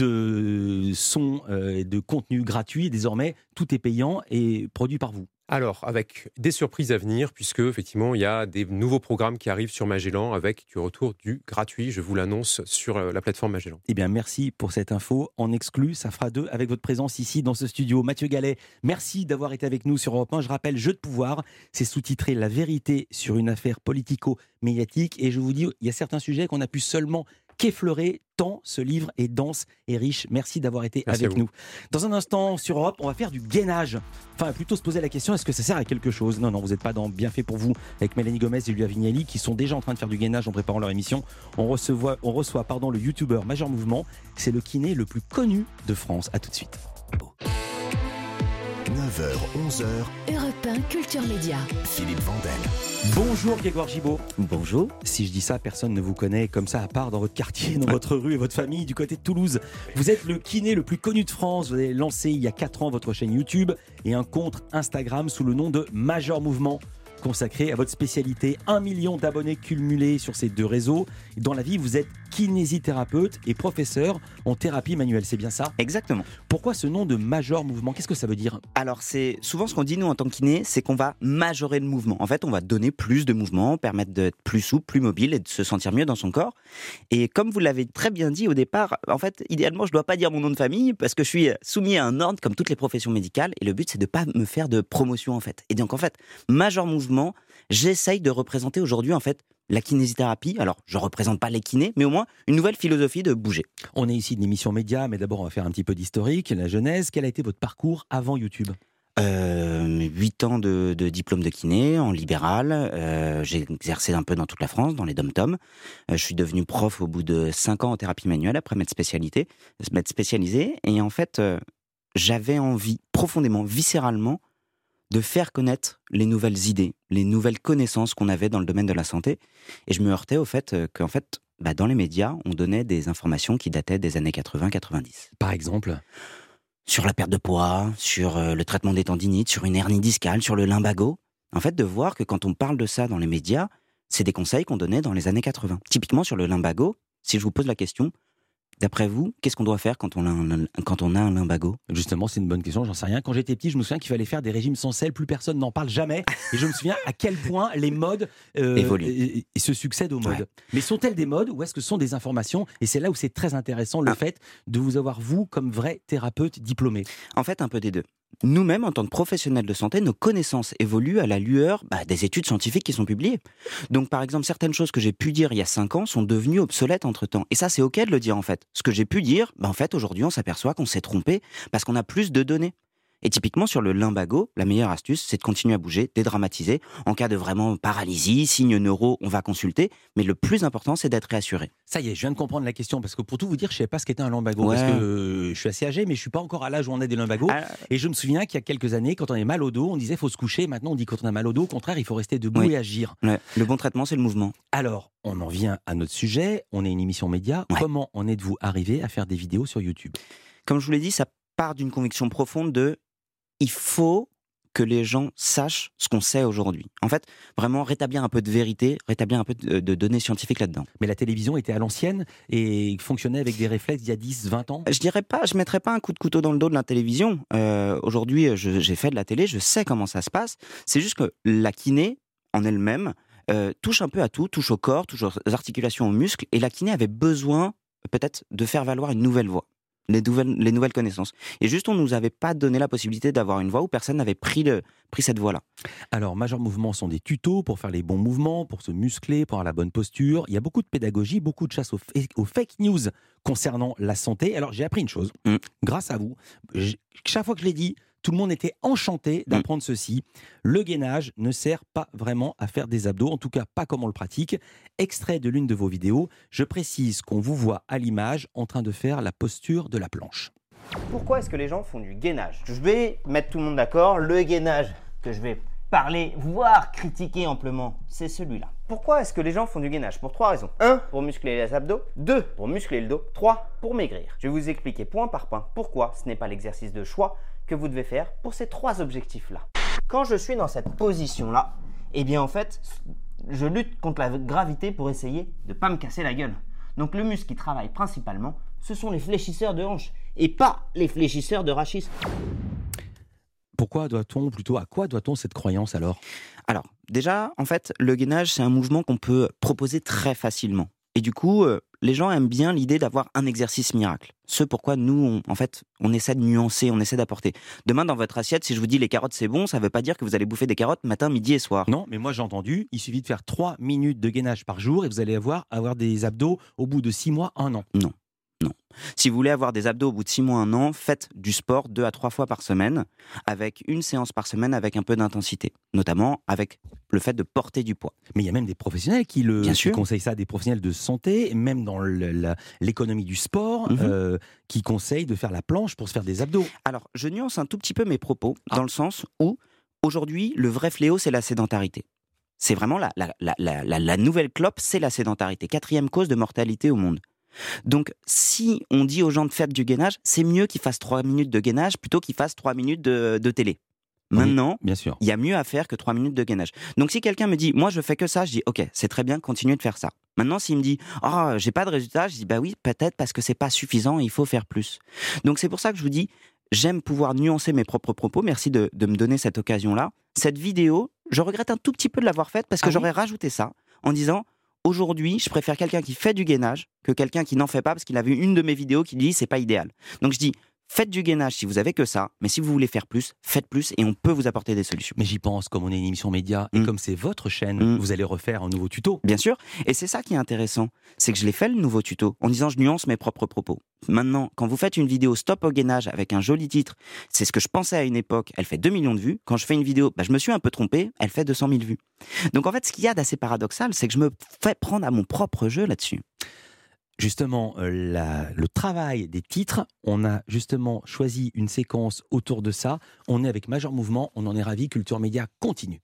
Speaker 3: de sons et euh, de contenu gratuit. Désormais, tout est payant et produit par vous.
Speaker 6: Alors, avec des surprises à venir, puisque effectivement, il y a des nouveaux programmes qui arrivent sur Magellan avec du retour du gratuit, je vous l'annonce, sur la plateforme Magellan.
Speaker 3: Eh bien, merci pour cette info. En exclu, ça fera deux avec votre présence ici dans ce studio. Mathieu Gallet, merci d'avoir été avec nous sur Europe un. Je rappelle, Jeu de pouvoir, c'est sous-titré La vérité sur une affaire politico-médiatique. Et je vous dis, il y a certains sujets qu'on a pu seulement qu'effleurer, tant ce livre est dense et riche. Merci d'avoir été
Speaker 6: Merci
Speaker 3: avec nous. Dans un instant, sur Europe, on va faire du gainage. Enfin, plutôt se poser la question, est-ce que ça sert à quelque chose ? Non, non, vous n'êtes pas dans Bien fait pour vous avec Mélanie Gomez et Julia Vignali qui sont déjà en train de faire du gainage en préparant leur émission. On reçoit, on reçoit pardon, le youtubeur Major Mouvement. C'est le kiné le plus connu de France. À tout de suite.
Speaker 2: neuf heures, onze heures.
Speaker 1: Europe un Culture Média.
Speaker 2: Philippe Vandel.
Speaker 3: Bonjour Grégoire Gibault.
Speaker 7: Bonjour.
Speaker 3: Si je dis ça, personne ne vous connaît comme ça à part dans votre quartier, dans votre rue et votre famille du côté de Toulouse. Vous êtes le kiné le plus connu de France. Vous avez lancé il y a quatre ans votre chaîne YouTube et un compte Instagram sous le nom de Major Mouvement, consacré à votre spécialité. Un million d'abonnés cumulés sur ces deux réseaux. Dans la vie, vous êtes kinésithérapeute et professeur en thérapie manuelle, c'est bien ça ?
Speaker 7: Exactement.
Speaker 3: Pourquoi ce nom de Major Mouvement ? Qu'est-ce que ça veut dire ?
Speaker 7: Alors, c'est souvent ce qu'on dit, nous, en tant que kiné, c'est qu'on va majorer le mouvement. En fait, on va donner plus de mouvement, permettre d'être plus souple, plus mobile et de se sentir mieux dans son corps. Et comme vous l'avez très bien dit au départ, en fait, idéalement, je ne dois pas dire mon nom de famille parce que je suis soumis à un ordre comme toutes les professions médicales et le but, c'est de ne pas me faire de promotion, en fait. Et donc, en fait, Major Mouvement, j'essaye de représenter aujourd'hui, en fait, la kinésithérapie. Alors, je ne représente pas les kinés, mais au moins une nouvelle philosophie de bouger.
Speaker 3: On est ici d'une émission média, mais d'abord, on va faire un petit peu d'historique, la genèse. Quel a été votre parcours avant YouTube ?
Speaker 7: Euh, huit ans de, de diplôme de kiné en libéral. Euh, j'ai exercé un peu dans toute la France, dans les dom-toms. Euh, je suis devenu prof au bout de cinq ans en thérapie manuelle, après m'être spécialité, m'être spécialisé. Et en fait, euh, j'avais envie, profondément, viscéralement, de faire connaître les nouvelles idées, les nouvelles connaissances qu'on avait dans le domaine de la santé. Et je me heurtais au fait euh, qu'en fait, bah, dans les médias, on donnait des informations qui dataient des années quatre-vingts quatre-vingt-dix.
Speaker 3: Par exemple ?
Speaker 7: Sur la perte de poids, sur euh, le traitement des tendinites, sur une hernie discale, sur le lumbago. En fait, de voir que quand on parle de ça dans les médias, c'est des conseils qu'on donnait dans les années quatre-vingts. Typiquement sur le lumbago, si je vous pose la question, d'après vous, qu'est-ce qu'on doit faire quand on a un, quand on a un lumbago ?
Speaker 3: Justement, c'est une bonne question, j'en sais rien. Quand j'étais petit, je me souviens qu'il fallait faire des régimes sans sel, plus personne n'en parle jamais. Et je me souviens à quel point les modes euh,
Speaker 7: évoluent
Speaker 3: et, et se succèdent aux modes.
Speaker 7: Ouais.
Speaker 3: Mais sont-elles des modes ou est-ce que ce sont des informations ? Et c'est là où c'est très intéressant, le ah. fait de vous avoir, vous, comme vrai thérapeute diplômé.
Speaker 7: En fait, un peu des deux. nous-mêmes, en tant que professionnels de santé, nos connaissances évoluent à la lueur bah, des études scientifiques qui sont publiées. Donc, par exemple, certaines choses que j'ai pu dire il y a cinq ans sont devenues obsolètes entre-temps. Et ça, c'est OK de le dire, en fait. Ce que j'ai pu dire, bah, en fait, aujourd'hui, on s'aperçoit qu'on s'est trompé parce qu'on a plus de données. Et typiquement, sur le lumbago, la meilleure astuce, c'est de continuer à bouger, dédramatiser. En cas de vraiment paralysie, signes neuro, on va consulter. Mais le plus important, c'est d'être réassuré.
Speaker 3: Ça y est, je viens de comprendre la question, parce que pour tout vous dire, je ne savais pas ce qu'était un lumbago.
Speaker 7: Ouais.
Speaker 3: Parce que euh, je suis assez âgé, mais je ne suis pas encore à l'âge où on a des lumbagos.
Speaker 7: Ah,
Speaker 3: Et je me souviens qu'il y a quelques années, quand on avait mal au dos, on disait qu'il faut se coucher. Maintenant, on dit quand on a mal au dos, au contraire, il faut rester debout
Speaker 7: Oui.
Speaker 3: et agir.
Speaker 7: ouais. Le bon traitement, c'est le mouvement.
Speaker 3: Alors, on en vient à notre sujet. On est une émission média.
Speaker 7: Ouais.
Speaker 3: Comment en êtes-vous arrivé à faire des vidéos sur YouTube ?
Speaker 7: Comme je vous l'ai dit, ça part d'une conviction profonde de il faut que les gens sachent ce qu'on sait aujourd'hui. En fait, vraiment rétablir un peu de vérité, rétablir un peu de, de données scientifiques là-dedans.
Speaker 3: Mais la télévision était à l'ancienne et fonctionnait avec des réflexes d'il y a dix, vingt ans ?
Speaker 7: Je dirais pas, je mettrais pas un coup de couteau dans le dos de la télévision. Euh, aujourd'hui, je- j'ai fait de la télé, je sais comment ça se passe. C'est juste que la kiné, en elle-même, euh, touche un peu à tout, touche au corps, touche aux articulations, aux muscles, et la kiné avait besoin, peut-être, de faire valoir une nouvelle voie. Les nouvelles, les nouvelles connaissances. Et juste, on ne nous avait pas donné la possibilité d'avoir une voie où personne n'avait pris, le, pris cette voie-là.
Speaker 3: Alors, Major Mouvement sont des tutos pour faire les bons mouvements, pour se muscler, pour avoir la bonne posture. Il y a beaucoup de pédagogie, beaucoup de chasse aux, fa- aux fake news concernant la santé. Alors, j'ai appris une chose,
Speaker 7: Mm.
Speaker 3: grâce à vous. J- Chaque fois que je l'ai dit, tout le monde était enchanté d'apprendre ceci. Le gainage ne sert pas vraiment à faire des abdos, en tout cas pas comme on le pratique. Extrait de l'une de vos vidéos, je précise qu'on vous voit à l'image en train de faire la posture de la planche.
Speaker 8: Pourquoi est-ce que les gens font du gainage? Je vais mettre tout le monde d'accord. Le gainage que je vais parler, voire critiquer amplement, c'est celui-là. Pourquoi est-ce que les gens font du gainage? Pour trois raisons. un. Pour muscler les abdos. deux. Pour muscler le dos. trois. Pour maigrir. Je vais vous expliquer point par point pourquoi ce n'est pas l'exercice de choix que vous devez faire pour ces trois objectifs-là. Quand je suis dans cette position-là, eh bien en fait, je lutte contre la gravité pour essayer de ne pas me casser la gueule. Donc le muscle qui travaille principalement, ce sont les fléchisseurs de hanches et pas les fléchisseurs de rachis.
Speaker 3: Pourquoi doit-on, plutôt à quoi doit-on cette croyance alors ?
Speaker 7: Alors, déjà, en fait, le gainage, c'est un mouvement qu'on peut proposer très facilement. Et du coup, euh, les gens aiment bien l'idée d'avoir un exercice miracle. Ce pourquoi nous, on, en fait, on essaie de nuancer, on essaie d'apporter. Demain, dans votre assiette, si je vous dis les carottes, c'est bon, ça ne veut pas dire que vous allez bouffer des carottes matin, midi et soir.
Speaker 3: Non, mais moi j'ai entendu, il suffit de faire trois minutes de gainage par jour et vous allez avoir, avoir des abdos au bout de six mois, un an.
Speaker 7: Non. Non. Si vous voulez avoir des abdos au bout de six mois, un an, faites du sport deux à trois fois par semaine, avec une séance par semaine avec un peu d'intensité, notamment avec le fait de porter du poids.
Speaker 3: Mais il y a même des professionnels qui, le,
Speaker 7: Bien
Speaker 3: qui
Speaker 7: sûr.
Speaker 3: conseillent ça, des professionnels de santé, même dans le- la- l'économie du sport,
Speaker 7: Mhm.
Speaker 3: euh, qui conseillent de faire la planche pour se faire des abdos.
Speaker 7: Alors, je nuance un tout petit peu mes propos,
Speaker 3: Ah.
Speaker 7: dans le sens où, aujourd'hui, le vrai fléau, c'est la sédentarité. C'est vraiment la, la, la, la, la- la nouvelle clope, c'est la sédentarité. Quatrième cause de mortalité au monde. Donc, si on dit aux gens de faire du gainage, c'est mieux qu'ils fassent trois minutes de gainage plutôt qu'ils fassent trois minutes de, de télé. Maintenant,
Speaker 3: Bien sûr.
Speaker 7: il y a mieux à faire que trois minutes de gainage. Donc, si quelqu'un me dit, moi, je fais que ça, je dis, ok, c'est très bien, continuez de faire ça. Maintenant, s'il me dit, oh, j'ai pas de résultat, je dis, bah oui, peut-être parce que c'est pas suffisant, il faut faire plus. Donc, c'est pour ça que je vous dis, j'aime pouvoir nuancer mes propres propos. Merci de, de me donner cette occasion-là. Cette vidéo, je regrette un tout petit peu de l'avoir faite parce que
Speaker 3: Ah oui
Speaker 7: j'aurais rajouté ça en disant, aujourd'hui, je préfère quelqu'un qui fait du gainage que quelqu'un qui n'en fait pas parce qu'il a vu une de mes vidéos qui dit, c'est pas idéal. Donc, je dis, faites du gainage si vous avez que ça, mais si vous voulez faire plus, faites plus et on peut vous apporter des solutions.
Speaker 3: Mais j'y pense, comme on est une émission média et
Speaker 7: Mm.
Speaker 3: comme c'est votre chaîne,
Speaker 7: Mm.
Speaker 3: vous allez refaire un nouveau tuto.
Speaker 7: Bien sûr, et c'est ça qui est intéressant, c'est que je l'ai fait le nouveau tuto en disant je nuance mes propres propos. Maintenant, quand vous faites une vidéo stop au gainage avec un joli titre, c'est ce que je pensais à une époque, elle fait deux millions de vues. Quand je fais une vidéo, bah, je me suis un peu trompé, elle fait deux cent mille vues. Donc en fait, ce qu'il y a d'assez paradoxal, c'est que je me fais prendre à mon propre jeu là-dessus.
Speaker 3: Justement, euh, la- le travail des titres, on a justement choisi une séquence autour de ça. On est avec Major Mouvement, on en est ravis, Culture Média continue.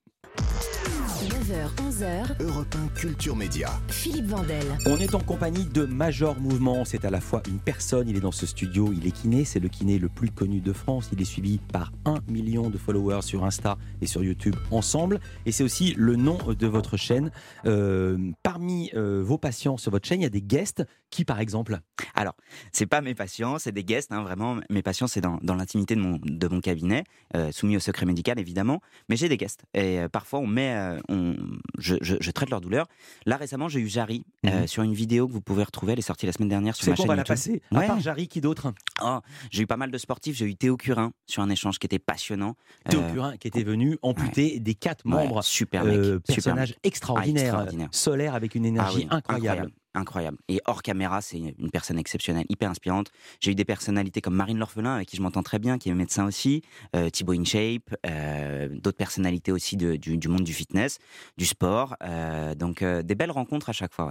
Speaker 1: neuf heures, onze heures,
Speaker 2: Europe un Culture Média.
Speaker 1: Philippe Vandel.
Speaker 3: On est en compagnie de Major Mouvement, c'est à la fois une personne, il est dans ce studio, il est kiné, c'est le kiné le plus connu de France, il est suivi par un million de followers sur Insta et sur YouTube ensemble, et c'est aussi le nom de votre chaîne. Euh, parmi euh, vos patients sur votre chaîne, il y a des guests, qui par exemple?
Speaker 7: Alors, c'est pas mes patients, c'est des guests, hein, vraiment. Mes patients, c'est dans, dans l'intimité de mon, de mon cabinet, euh, soumis au secret médical évidemment. Mais j'ai des guests. Et euh, parfois, on met, euh, on, je, je, je traite leur douleur. Là, récemment, j'ai eu Jarry mmh. euh, sur une vidéo que vous pouvez retrouver. Elle est sortie la semaine dernière sur
Speaker 3: C'est
Speaker 7: ma
Speaker 3: qu'on
Speaker 7: chaîne
Speaker 3: va
Speaker 7: YouTube.
Speaker 3: la passer.
Speaker 7: Ouais.
Speaker 3: À part Jarry, qui d'autre?
Speaker 7: Oh, j'ai eu pas mal de sportifs. J'ai eu Théo Curin sur un échange qui était passionnant.
Speaker 3: Théo
Speaker 7: Euh,
Speaker 3: Curin qui était venu amputer ouais. des quatre membres.
Speaker 7: Ouais, super mec.
Speaker 3: Euh,
Speaker 7: super
Speaker 3: personnage
Speaker 7: mec.
Speaker 3: extraordinaire,
Speaker 7: ah, extraordinaire,
Speaker 3: solaire avec une énergie
Speaker 7: ah oui,
Speaker 3: incroyable.
Speaker 7: incroyable. Incroyable. Et hors caméra, c'est une personne exceptionnelle, hyper inspirante. J'ai eu des personnalités comme Marine L'Orphelin, avec qui je m'entends très bien, qui est médecin aussi, euh, Thibaut InShape, euh, d'autres personnalités aussi de, du, du monde du fitness, du sport. Euh, donc, euh, des belles rencontres à chaque fois. Ouais.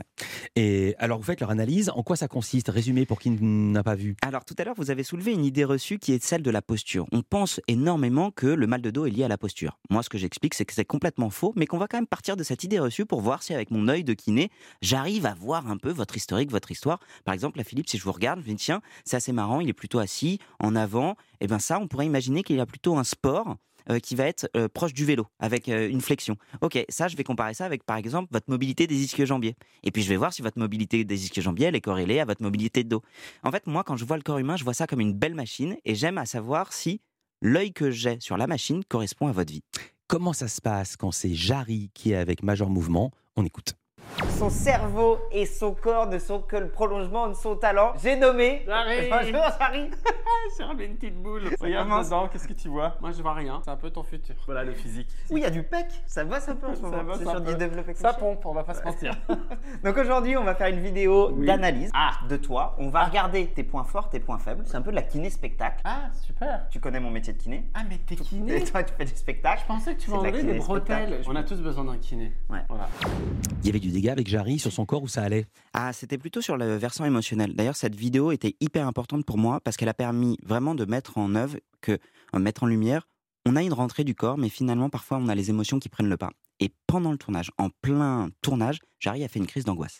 Speaker 3: Et alors, vous faites leur analyse. En quoi ça consiste? Résumé pour qui n'a pas vu.
Speaker 7: Alors, tout à l'heure, vous avez soulevé une idée reçue qui est celle de la posture. On pense énormément que le mal de dos est lié à la posture. Moi, ce que j'explique, c'est que c'est complètement faux, mais qu'on va quand même partir de cette idée reçue pour voir si, avec mon œil de kiné, j'arrive à voir un un peu votre historique, votre histoire. Par exemple, là, Philippe, si je vous regarde, je me dis, tiens, c'est assez marrant, il est plutôt assis, en avant. Et bien ça, on pourrait imaginer qu'il y a plutôt un sport euh, qui va être euh, proche du vélo, avec euh, une flexion. Ok, ça, je vais comparer ça avec, par exemple, votre mobilité des ischio-jambiers. Et puis, je vais voir si votre mobilité des ischio-jambiers, elle est corrélée à votre mobilité de dos. En fait, moi, quand je vois le corps humain, je vois ça comme une belle machine, et j'aime à savoir si l'œil que j'ai sur la machine correspond à votre vie.
Speaker 3: Comment ça se passe quand c'est Jarry qui est avec Major Mouvement? On écoute.
Speaker 8: Son cerveau et son corps ne sont que le prolongement de son talent. J'ai nommé...
Speaker 9: Jarry.
Speaker 8: Bonjour Jarry.
Speaker 9: J'ai remis une petite boule. Regarde dedans, qu'est-ce que tu vois? Moi je vois rien, c'est un peu ton futur. Voilà le physique.
Speaker 8: Oui, il y a du pec, ça bosse un peu en ce moment.
Speaker 9: Ça,
Speaker 8: c'est sur du développé couché.
Speaker 9: Ça pompe, on va pas se mentir.
Speaker 8: Donc aujourd'hui, on va faire une vidéo
Speaker 9: oui.
Speaker 8: d'analyse
Speaker 9: ah.
Speaker 8: de toi. On va ah. regarder tes points forts, tes points faibles. C'est un peu de la kiné-spectacle.
Speaker 9: Ah, super.
Speaker 8: Tu connais mon métier de kiné?
Speaker 9: Ah, mais t'es kiné?
Speaker 8: Et toi, tu fais du spectacle.
Speaker 9: Je pensais que tu vendrais des bretelles. On a tous besoin d'un kiné.
Speaker 8: Ouais.
Speaker 9: Voilà.
Speaker 3: Il y avait du dégât avec Jarry sur son corps où ça allait?
Speaker 7: Ah, c'était plutôt sur le versant émotionnel. D'ailleurs, cette vidéo était hyper importante pour moi parce qu'elle a permis vraiment de mettre en œuvre, que, euh, mettre en lumière, on a une rentrée du corps, mais finalement, parfois, on a les émotions qui prennent le pas. Et pendant le tournage, en plein tournage, Jarry a fait une crise d'angoisse.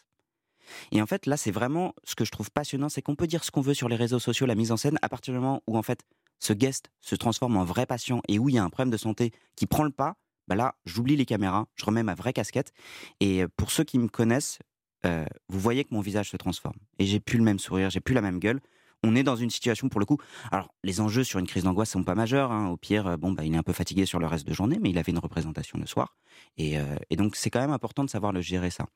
Speaker 7: Et en fait, là, c'est vraiment ce que je trouve passionnant, c'est qu'on peut dire ce qu'on veut sur les réseaux sociaux, la mise en scène, à partir du moment où, en fait, ce guest se transforme en vrai patient et où il y a un problème de santé qui prend le pas, bah là, j'oublie les caméras, je remets ma vraie casquette. Et pour ceux qui me connaissent, euh, vous voyez que mon visage se transforme. Et j'ai plus le même sourire, j'ai plus la même gueule. On est dans une situation, pour le coup... Alors, les enjeux sur une crise d'angoisse sont pas majeurs. Hein. Au pire, bon, bah, il est un peu fatigué sur le reste de journée, mais il avait une représentation le soir. Et, euh, et donc, c'est quand même important de savoir le gérer, ça.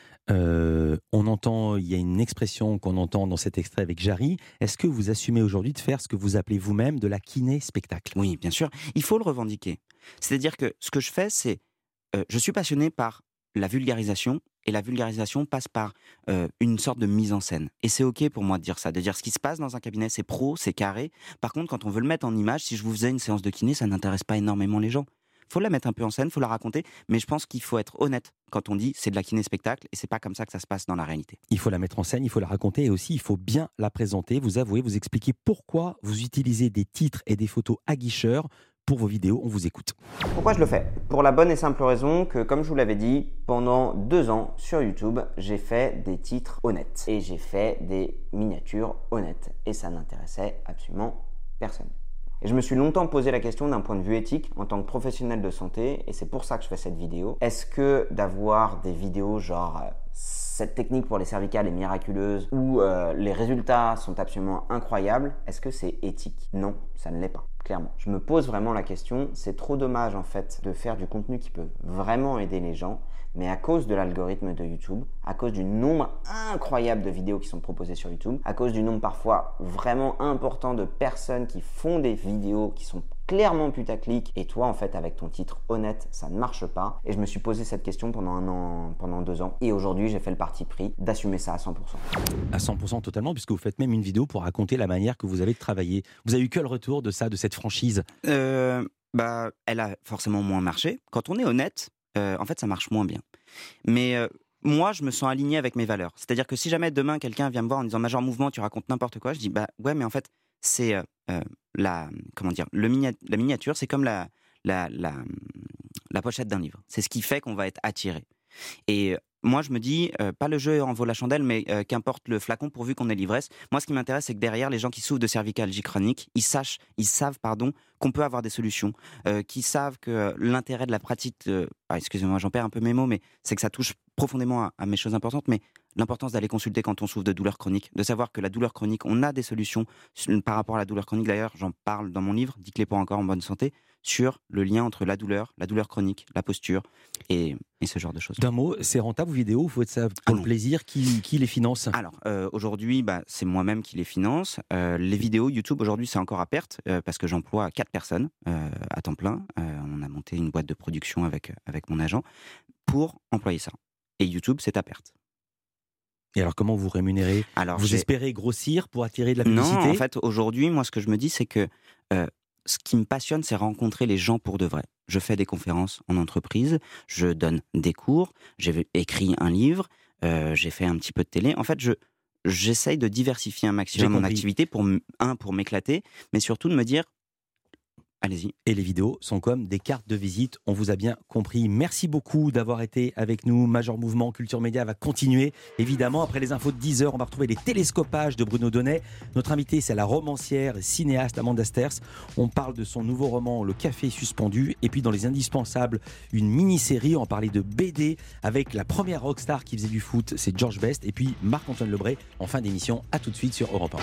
Speaker 3: Euh, on entend, il y a une expression qu'on entend dans cet extrait avec Jarry. Est-ce que vous assumez aujourd'hui de faire ce que vous appelez vous-même de la kiné-spectacle?
Speaker 7: Oui, bien sûr. Il faut le revendiquer. C'est-à-dire que ce que je fais, c'est... Euh, je suis passionné par la vulgarisation, et la vulgarisation passe par euh, une sorte de mise en scène. Et c'est ok pour moi de dire ça, de dire ce qui se passe dans un cabinet, c'est pro, c'est carré. Par contre, quand on veut le mettre en image, si je vous faisais une séance de kiné, ça n'intéresse pas énormément les gens. Faut la mettre un peu en scène, faut la raconter, mais je pense qu'il faut être honnête quand on dit c'est de la kiné-spectacle, et c'est pas comme ça que ça se passe dans la réalité.
Speaker 3: Il faut la mettre en scène, il faut la raconter, et aussi il faut bien la présenter, vous avouez, vous expliquez pourquoi vous utilisez des titres et des photos aguicheurs pour vos vidéos. On vous écoute.
Speaker 8: Pourquoi je le fais? Pour la bonne et simple raison que, comme je vous l'avais dit, pendant deux ans sur YouTube, j'ai fait des titres honnêtes. Et j'ai fait des miniatures honnêtes. Et ça n'intéressait absolument personne. Et je me suis longtemps posé la question d'un point de vue éthique en tant que professionnel de santé, et c'est pour ça que je fais cette vidéo. Est-ce que d'avoir des vidéos genre euh, cette technique pour les cervicales est miraculeuse, où euh, les résultats sont absolument incroyables, est-ce que c'est éthique? Non, ça ne l'est pas, clairement. Je me pose vraiment la question, c'est trop dommage en fait de faire du contenu qui peut vraiment aider les gens, mais à cause de l'algorithme de YouTube, à cause du nombre incroyable de vidéos qui sont proposées sur YouTube, à cause du nombre parfois vraiment important de personnes qui font des vidéos qui sont clairement putaclic, et toi en fait avec ton titre honnête, ça ne marche pas. Et je me suis posé cette question pendant un an, pendant deux ans, et aujourd'hui j'ai fait le parti pris d'assumer ça à cent pour cent.
Speaker 3: À cent pour cent totalement, puisque vous faites même une vidéo pour raconter la manière que vous avez travaillé. Vous avez eu que le retour de ça, de cette franchise?
Speaker 7: euh, bah, Elle a forcément moins marché. Quand on est honnête, Euh, en fait, ça marche moins bien. Mais euh, moi, je me sens aligné avec mes valeurs. C'est-à-dire que si jamais demain, quelqu'un vient me voir en disant « Major Mouvement, tu racontes n'importe quoi », je dis « Bah ouais, mais en fait, c'est euh, euh, la, comment dire, le mini- la miniature, c'est comme la, la, la, la pochette d'un livre. C'est ce qui fait qu'on va être attiré. » Et moi, je me dis, euh, pas le jeu en vaut la chandelle, mais euh, qu'importe le flacon pourvu qu'on ait l'ivresse. Moi, ce qui m'intéresse, c'est que derrière, les gens qui souffrent de cervicalgie chronique, ils, sachent, ils savent pardon, qu'on peut avoir des solutions, euh, qui savent que euh, l'intérêt de la pratique, euh, ah, excusez-moi, j'en perds un peu mes mots, mais c'est que ça touche profondément à, à mes choses importantes, mais l'importance d'aller consulter quand on souffre de douleurs chroniques, de savoir que la douleur chronique, on a des solutions par rapport à la douleur chronique. D'ailleurs, j'en parle dans mon livre, Dites-les pas encore en bonne santé, sur le lien entre la douleur, la douleur chronique, la posture et, et ce genre de choses.
Speaker 3: D'un mot, c'est rentable vos vidéos, vous faites ça pour
Speaker 7: Ah
Speaker 3: le
Speaker 7: non.
Speaker 3: plaisir, qui, qui les finance?
Speaker 7: Alors, euh, aujourd'hui, bah, c'est moi-même qui les finance. Euh, les vidéos YouTube, aujourd'hui, c'est encore à perte euh, parce que j'emploie quatre personnes euh, à temps plein. Euh, on a monté une boîte de production avec, avec mon agent pour employer ça. Et YouTube, c'est à perte.
Speaker 3: Et alors, comment vous rémunérez?
Speaker 7: Alors,
Speaker 3: Vous
Speaker 7: j'ai-
Speaker 3: espérez grossir pour attirer de la publicité?
Speaker 7: Non, en fait, aujourd'hui, moi, ce que je me dis, c'est que euh, ce qui me passionne, c'est rencontrer les gens pour de vrai. Je fais des conférences en entreprise, je donne des cours, j'ai écrit un livre, euh, j'ai fait un petit peu de télé. En fait, je j'essaye de diversifier un maximum
Speaker 3: J'ai
Speaker 7: mon
Speaker 3: compris.
Speaker 7: activité pour, m- un, pour m'éclater, mais surtout de me dire, allez-y.
Speaker 3: Et les vidéos sont comme des cartes de visite, on vous a bien compris. Merci beaucoup d'avoir été avec nous. Major Mouvement, Culture Média va continuer. Évidemment, après les infos de dix heures, on va retrouver les télescopages de Bruno Donnet. Notre invitée, c'est la romancière et cinéaste Amanda Sters. On parle de son nouveau roman, Le Café suspendu. Et puis dans les indispensables, une mini-série. On parlait de B D avec la première rockstar qui faisait du foot, c'est George Best. Et puis Marc-Antoine Lebray en fin d'émission. À tout de suite sur Europe un.